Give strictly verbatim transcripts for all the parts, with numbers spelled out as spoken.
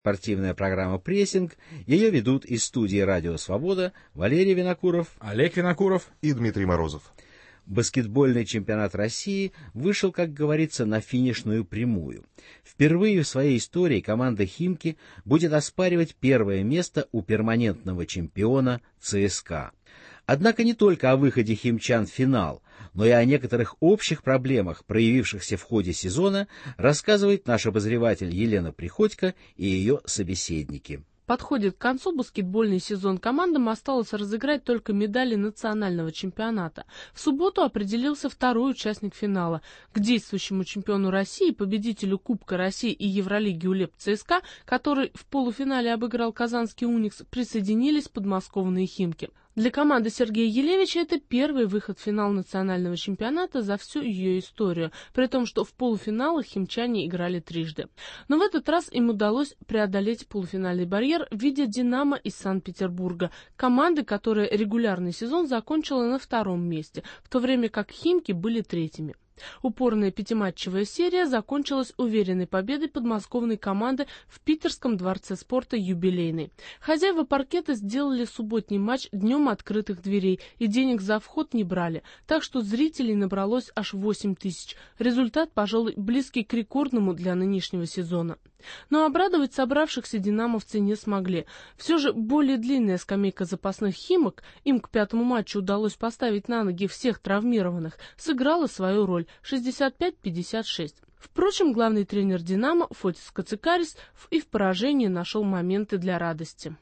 Спортивная программа «Прессинг». Ее ведут из студии «Радио Свобода» Валерий Винокуров, Олег Винокуров и Дмитрий Морозов. Баскетбольный чемпионат России вышел, как говорится, на финишную прямую. Впервые в своей истории команда «Химки» будет оспаривать первое место у перманентного чемпиона ЦСКА. Однако не только о выходе химчан в финал, но и о некоторых общих проблемах, проявившихся в ходе сезона, рассказывает наш обозреватель Елена Приходько и ее собеседники. Подходит к концу баскетбольный сезон. Командам осталось разыграть только медали национального чемпионата. В субботу определился второй участник финала. К действующему чемпиону России, победителю Кубка России и Евролиги УЛЕП ЦСКА, который в полуфинале обыграл казанский «Уникс», присоединились подмосковные «Химки». Для команды Сергея Елевича это первый выход в финал национального чемпионата за всю ее историю, при том, что в полуфиналах химчане играли трижды. Но в этот раз им удалось преодолеть полуфинальный барьер в виде «Динамо» из Санкт-Петербурга, команды, которая регулярный сезон закончила на втором месте, в то время как «Химки» были третьими. Упорная пятиматчевая серия закончилась уверенной победой подмосковной команды в Питерском дворце спорта «Юбилейный». Хозяева паркета сделали субботний матч днем открытых дверей и денег за вход не брали, так что зрителей набралось аж восемь тысяч. Результат, пожалуй, близкий к рекордному для нынешнего сезона. Но обрадовать собравшихся динамовцы не смогли. Все же более длинная скамейка запасных «Химок», им к пятому матчу удалось поставить на ноги всех травмированных, сыграла свою роль — шестьдесят пять пятьдесят шесть. Впрочем, главный тренер «Динамо» Фотис Кацикарис и в поражении нашел моменты для радости.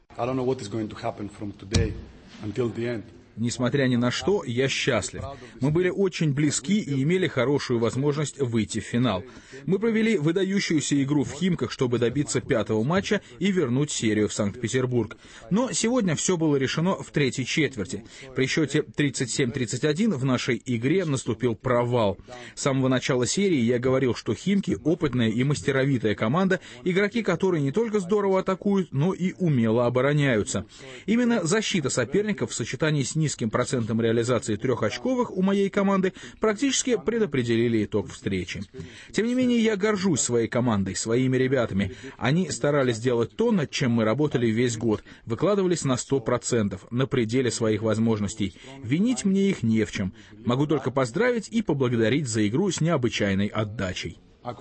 Несмотря ни на что, я счастлив. Мы были очень близки и имели хорошую возможность выйти в финал. Мы провели выдающуюся игру в «Химках», чтобы добиться пятого матча и вернуть серию в Санкт-Петербург. Но сегодня все было решено в третьей четверти. При счете тридцать семь тридцать один в нашей игре наступил провал. С самого начала серии я говорил, что «Химки» — опытная и мастеровитая команда, игроки которой не только здорово атакуют, но и умело обороняются. Именно защита соперников в сочетании с низким процентом реализации трехочковых у моей команды практически предопределили итог встречи. Тем не менее, я горжусь своей командой, своими ребятами. Они старались делать то, над чем мы работали весь год, выкладывались на сто процентов, на пределе своих возможностей. Винить мне их не в чем. Могу только поздравить и поблагодарить за игру с необычайной отдачей.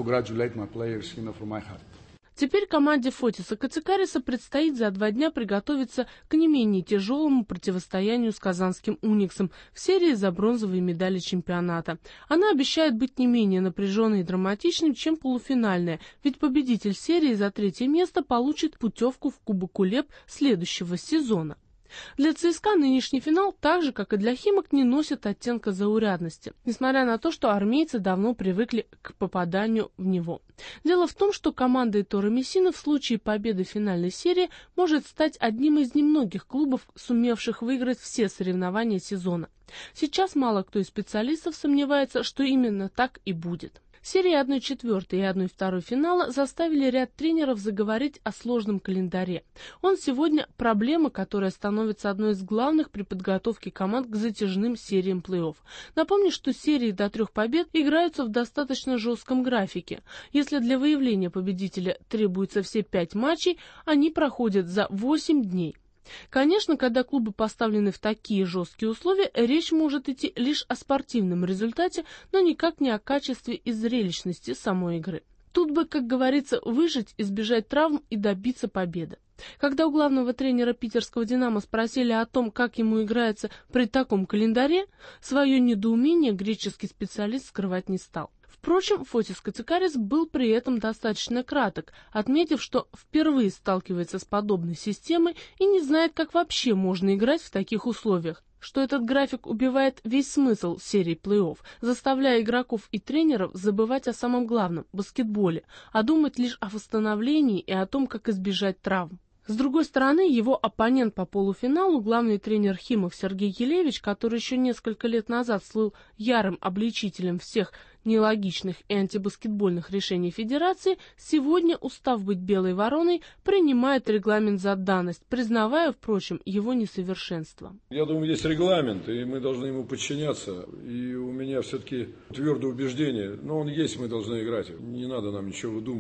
Теперь команде Фотиса Кацикариса предстоит за два дня приготовиться к не менее тяжелому противостоянию с казанским «Униксом» в серии за бронзовые медали чемпионата. Она обещает быть не менее напряженной и драматичной, чем полуфинальная, ведь победитель серии за третье место получит путевку в Кубок УЛЕП следующего сезона. Для ЦСКА нынешний финал, так же, как и для «Химок», не носит оттенка заурядности, несмотря на то, что армейцы давно привыкли к попаданию в него. Дело в том, что команда Ettore Messina в случае победы в финальной серии может стать одним из немногих клубов, сумевших выиграть все соревнования сезона. Сейчас мало кто из специалистов сомневается, что именно так и будет. Серии одна четвертая и одна вторая финала заставили ряд тренеров заговорить о сложном календаре. Он сегодня проблема, которая становится одной из главных при подготовке команд к затяжным сериям плей-офф. Напомню, что серии до трех побед играются в достаточно жестком графике. Если для выявления победителя требуется все пять матчей, они проходят за восемь дней. Конечно, когда клубы поставлены в такие жесткие условия, речь может идти лишь о спортивном результате, но никак не о качестве и зрелищности самой игры. Тут бы, как говорится, выжить, избежать травм и добиться победы. Когда у главного тренера питерского «Динамо» спросили о том, как ему играется при таком календаре, свое недоумение греческий специалист скрывать не стал. Впрочем, Фотис Кацикарис был при этом достаточно краток, отметив, что впервые сталкивается с подобной системой и не знает, как вообще можно играть в таких условиях, что этот график убивает весь смысл серии плей-офф, заставляя игроков и тренеров забывать о самом главном – баскетболе, а думать лишь о восстановлении и о том, как избежать травм. С другой стороны, его оппонент по полуфиналу, главный тренер «Химок» Сергей Елевич, который еще несколько лет назад слыл ярым обличителем всех нелогичных и антибаскетбольных решений Федерации, сегодня, устав быть белой вороной, принимает регламент за данность, признавая, впрочем, его несовершенство. Я думаю, есть регламент, и мы должны ему подчиняться. И у меня все-таки твердое убеждение, но он есть, мы должны играть. Не надо нам ничего выдумывать.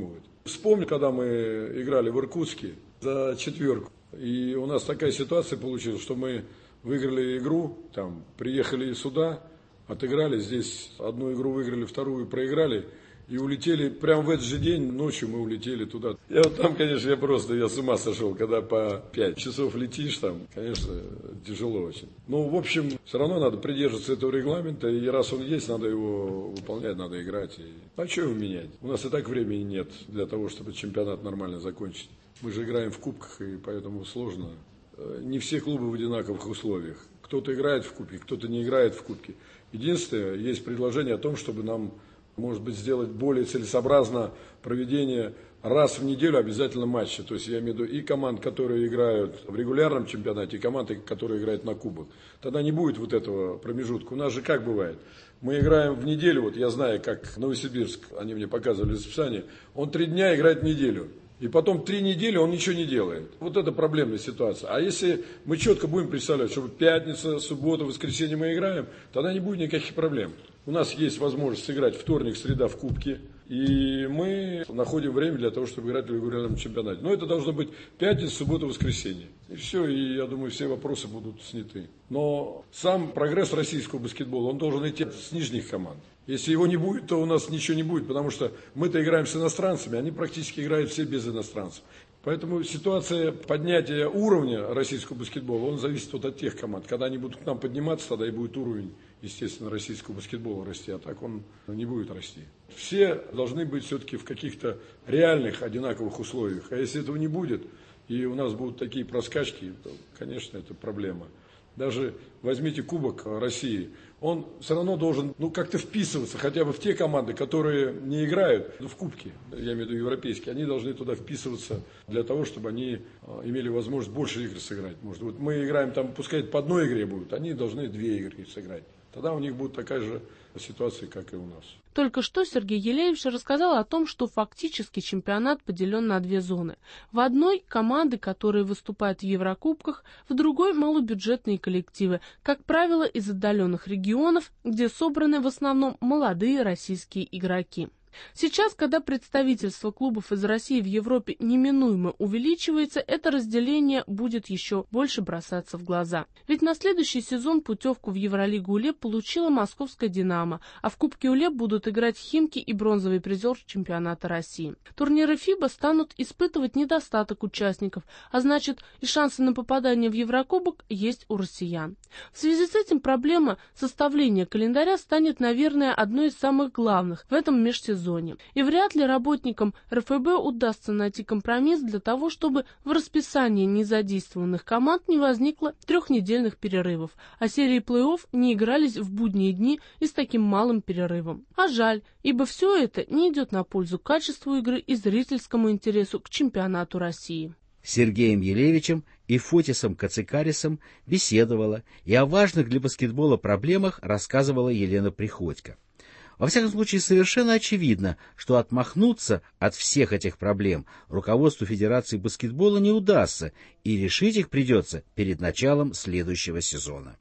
Вспомню, когда мы играли в Иркутске за четверку. И у нас такая ситуация получилась, что мы выиграли игру, там, приехали сюда, отыграли, здесь одну игру выиграли, вторую проиграли. И улетели, прямо в этот же день, ночью мы улетели туда. Я вот там, конечно, я просто, я с ума сошел, когда по пять часов летишь там, конечно, тяжело очень. Но, в общем, все равно надо придерживаться этого регламента, и раз он есть, надо его выполнять, надо играть. И... А что его менять? У нас и так времени нет для того, чтобы чемпионат нормально закончить. Мы же играем в кубках, и поэтому сложно. Не все клубы в одинаковых условиях. Кто-то играет в кубке, кто-то не играет в кубке. Единственное, есть предложение о том, чтобы нам... может быть, сделать более целесообразно проведение раз в неделю обязательно матча. То есть я имею в виду и команд, которые играют в регулярном чемпионате, и команды, которые играют на кубок. Тогда не будет вот этого промежутка. У нас же как бывает? Мы играем в неделю, вот я знаю, как Новосибирск, они мне показывали расписание, он три дня играет в неделю. И потом три недели он ничего не делает. Вот это проблемная ситуация. А если мы четко будем представлять, что пятница, суббота, воскресенье мы играем, тогда не будет никаких проблем. У нас есть возможность сыграть вторник, среда в кубке. И мы находим время для того, чтобы играть в регулярном чемпионате. Но это должно быть пятница, суббота, воскресенье. И все, и я думаю, все вопросы будут сняты. Но сам прогресс российского баскетбола, он должен идти с нижних команд. Если его не будет, то у нас ничего не будет, потому что мы-то играем с иностранцами, они практически играют все без иностранцев. Поэтому ситуация поднятия уровня российского баскетбола, он зависит вот от тех команд. Когда они будут к нам подниматься, тогда и будет уровень, естественно, российского баскетбола расти, а так он не будет расти. Все должны быть все-таки в каких-то реальных одинаковых условиях. А если этого не будет, и у нас будут такие проскачки, то, конечно, это проблема. Даже возьмите Кубок России, он все равно должен ну, как-то вписываться хотя бы в те команды, которые не играют в Кубке, я имею в виду европейские, они должны туда вписываться для того, чтобы они имели возможность больше игр сыграть. Может, вот мы играем там, пускай по одной игре будут, они должны две игры сыграть. Тогда у них будет такая же ситуация, как и у нас. Только что Сергей Елеевич рассказал о том, что фактически чемпионат поделен на две зоны. В одной – команды, которые выступают в Еврокубках, в другой – малобюджетные коллективы, как правило, из отдаленных регионов, где собраны в основном молодые российские игроки. Сейчас, когда представительство клубов из России в Европе неминуемо увеличивается, это разделение будет еще больше бросаться в глаза. Ведь на следующий сезон путевку в Евролигу УЛЕП получила московская «Динамо», а в Кубке УЛЕП будут играть «Химки» и бронзовый призер чемпионата России. Турниры ФИБА станут испытывать недостаток участников, а значит и шансы на попадание в Еврокубок есть у россиян. В связи с этим проблема составления календаря станет, наверное, одной из самых главных в этом межсезонье. И вряд ли работникам РФБ удастся найти компромисс для того, чтобы в расписании незадействованных команд не возникло трехнедельных перерывов, а серии плей-офф не игрались в будние дни и с таким малым перерывом. А жаль, ибо все это не идет на пользу качеству игры и зрительскому интересу к чемпионату России. С Сергеем Елеевичем и Фотисом Кацикарисом беседовала и о важных для баскетбола проблемах рассказывала Елена Приходько. Во всяком случае, совершенно очевидно, что отмахнуться от всех этих проблем руководству Федерации баскетбола не удастся, и решить их придется перед началом следующего сезона.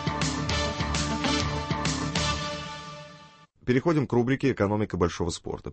Переходим к рубрике «Экономика большого спорта».